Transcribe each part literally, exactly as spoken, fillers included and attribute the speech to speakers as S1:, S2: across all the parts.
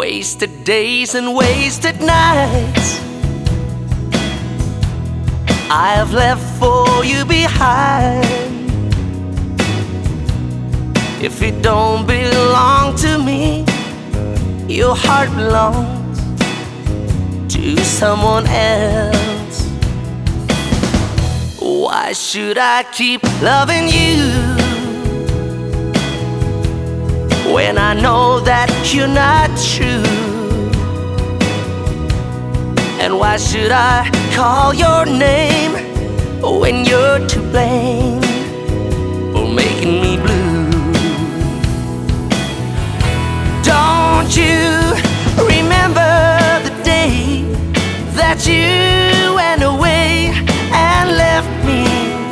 S1: Wasted days and wasted nights I have left for you behind. If it don't belong to me, your heart belongs to someone else. Why should I keep loving you when I know that you're not true? And why should I call your name when you're to blame for making me blue? Don't you remember the day that you went away and left me?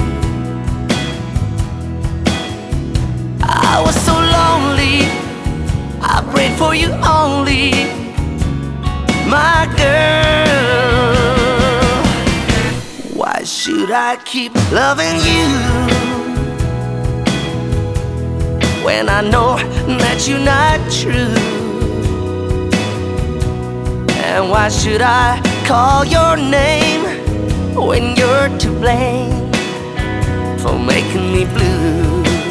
S1: I was so lonely, I prayed for you only, my girl. Why should I keep loving you when I know that you're not true? And why should I call your name when you're to blame for making me blue?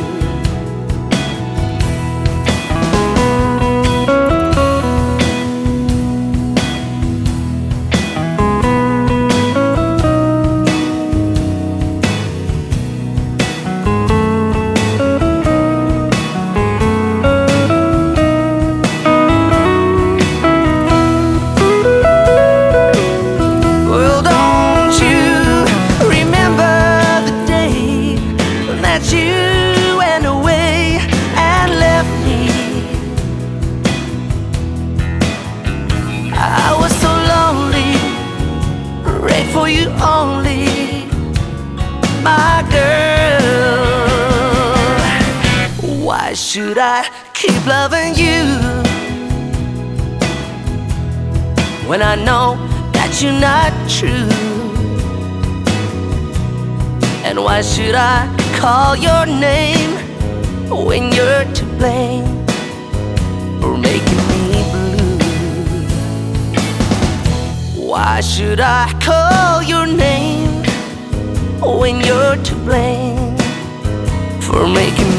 S1: You went away and left me. I was so lonely, prayed for you only, my girl. Why should I keep loving you when I know that you're not true? And why should I call your name when you're to blame for making me blue? Why should I call your name when you're to blame for making me